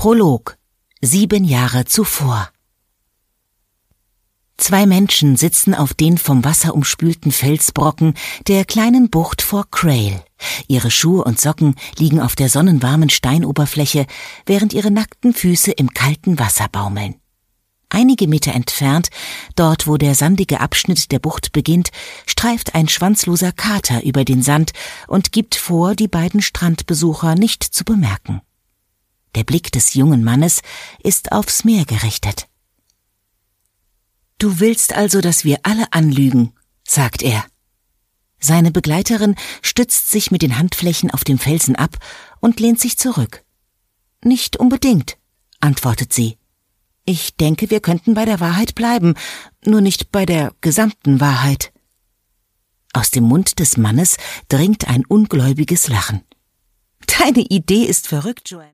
Prolog. 7 Jahre zuvor. 2 Menschen sitzen auf den vom Wasser umspülten Felsbrocken der kleinen Bucht vor Crail. Ihre Schuhe und Socken liegen auf der sonnenwarmen Steinoberfläche, während ihre nackten Füße im kalten Wasser baumeln. Einige Meter entfernt, dort wo der sandige Abschnitt der Bucht beginnt, streift ein schwanzloser Kater über den Sand und gibt vor, die beiden Strandbesucher nicht zu bemerken. Der Blick des jungen Mannes ist aufs Meer gerichtet. »Du willst also, dass wir alle anlügen«, sagt er. Seine Begleiterin stützt sich mit den Handflächen auf dem Felsen ab und lehnt sich zurück. »Nicht unbedingt«, antwortet sie. »Ich denke, wir könnten bei der Wahrheit bleiben, nur nicht bei der gesamten Wahrheit.« Aus dem Mund des Mannes dringt ein ungläubiges Lachen. »Deine Idee ist verrückt, Joanne.«